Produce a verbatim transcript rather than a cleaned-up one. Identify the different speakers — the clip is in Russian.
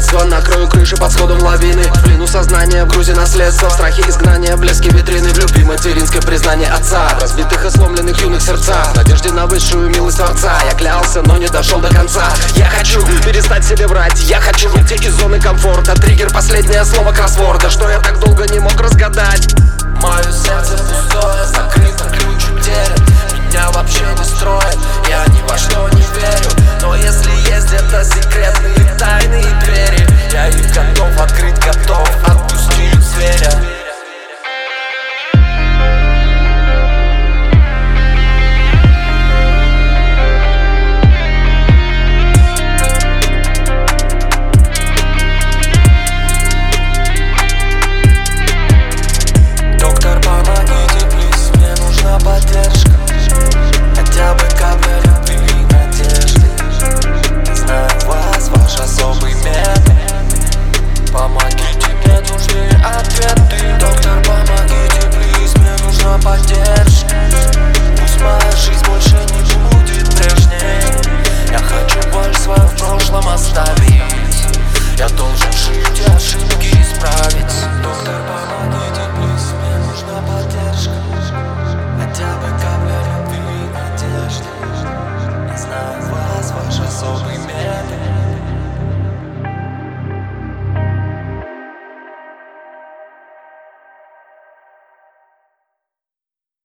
Speaker 1: детства. Накрою крыши под сходом лавины. В плену сознания, в грузе наследства. В страхе изгнания, блески витрины. В любви материнское признание отца. В разбитых и сломленных юных сердцах. В надежде на высшую милость Творца. Я клялся, но не дошел до конца. Я хочу перестать себе врать. Я хочу выйти из зоны комфорта. Триггер, последнее слово кроссворда. Что я так долго не мог разгадать.
Speaker 2: Мое сердце пустое, закрыто, ключ утерян. Меня вообще не строит, я ни во что не верю. Но если есть где-то секретные тайные двери, я их